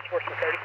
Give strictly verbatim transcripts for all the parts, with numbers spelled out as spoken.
Task Force McCarty.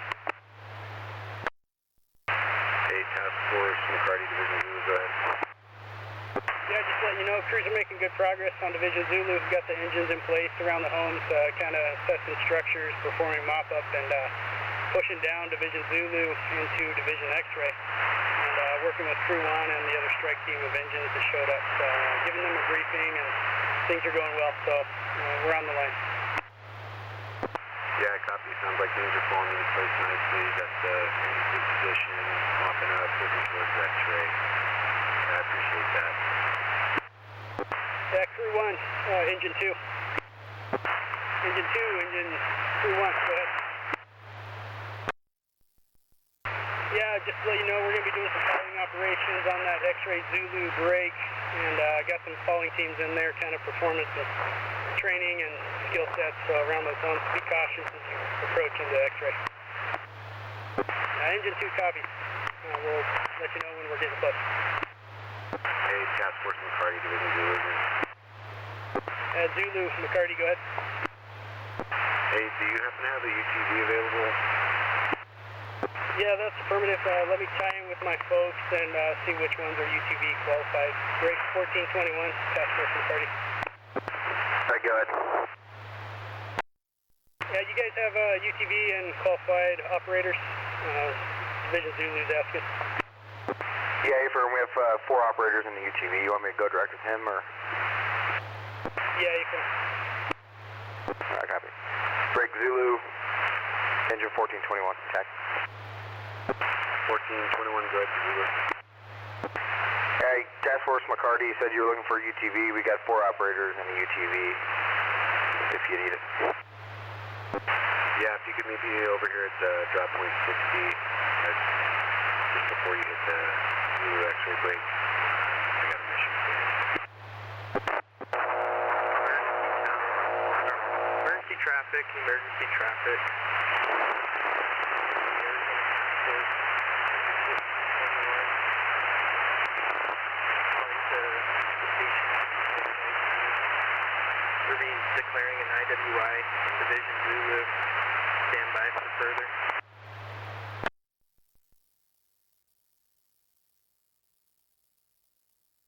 Hey, Task Force McCarty, Division Zulu, go ahead. Yeah, just letting you know, crews are making good progress on Division Zulu. We've got the engines in place around the homes, uh, kind of assessing structures, performing mop-up, and uh, pushing down Division Zulu into Division X-ray. And uh, working with Crew One and the other strike team of engines that showed up, uh, giving them a briefing, and things are going well, so uh, we're on the line. Yeah, copy. Sounds like things are falling into place nicely. You got the engines in position, mopping up, moving towards X-ray. Yeah, I appreciate that. Yeah, Crew One, uh, Engine Two. Engine Two, Engine Crew One, go ahead. Yeah, just to let you know, we're going to be doing some following operations on that X-ray Zulu break, and uh, got some following teams in there, kind of performance and training and skill sets uh, around those homes. Be cautious as you approach into X-ray. Uh, engine Two, copy. Uh, we'll let you know when we're getting close. Hey, Task Force McCarty, Division Zulu. Uh, Zulu, McCarty, go ahead. Hey, do you happen to have a U T V available? Yeah, that's affirmative. Uh, let me tie in with my folks and uh, see which ones are U T V qualified. Break fourteen twenty-one, Task Force McCarty. Alright, go ahead. Yeah, you guys have uh, U T V and qualified operators? Uh, Division Zulu's asking. Yeah, affirm. We have uh, four operators in the U T V. You want me to go direct with him, or? Yeah, affirm. Alright, copy. Break Zulu, engine fourteen twenty-one, attack. fourteen twenty-one, go ahead, Zulu. Hey, Task Force McCarty said you were looking for a U T V. We got four operators in the U T V, if you need it. Yeah, if you could meet me over here at uh, drop point sixty, that's just before you hit the Zulu X-ray break. I got a mission for you. Emergency traffic, emergency traffic. We're declaring an I W I, Division Zulu. Stand by for further.